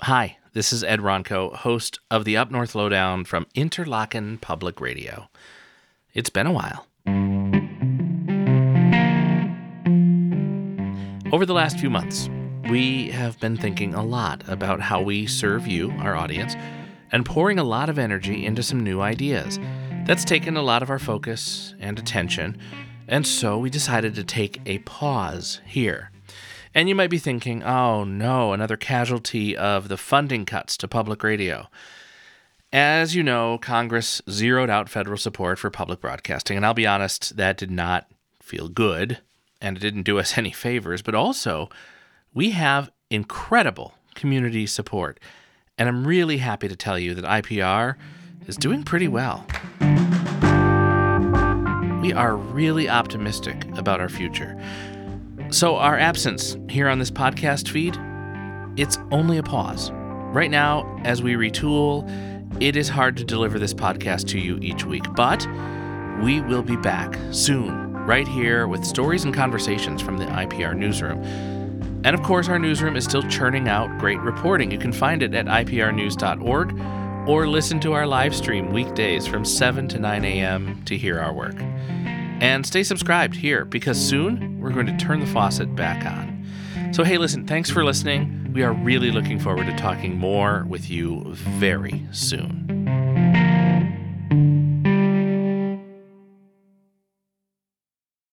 Hi, this is Ed Ronco, host of the Up North Lowdown from Interlochen Public Radio. It's been a while. Over the last few months, we have been thinking a lot about how we serve you, our audience, and pouring a lot of energy into some new ideas. That's taken a lot of our focus and attention, and so we decided to take a pause here. And you might be thinking, oh no, another casualty of the funding cuts to public radio. As you know, Congress zeroed out federal support for public broadcasting, and I'll be honest, that did not feel good, and it didn't do us any favors, but also, we have incredible community support, and I'm really happy to tell you that IPR is doing pretty well. We are really optimistic about our future. So our absence here on this podcast feed, it's only a pause. Right now, as we retool, it is hard to deliver this podcast to you each week, but we will be back soon, right here with stories and conversations from the IPR newsroom. And of course, our newsroom is still churning out great reporting. You can find it at iprnews.org or listen to our live stream weekdays from 7 to 9 a.m. to hear our work. And stay subscribed here, because soon we're going to turn the faucet back on. So hey, listen, thanks for listening. We are really looking forward to talking more with you very soon.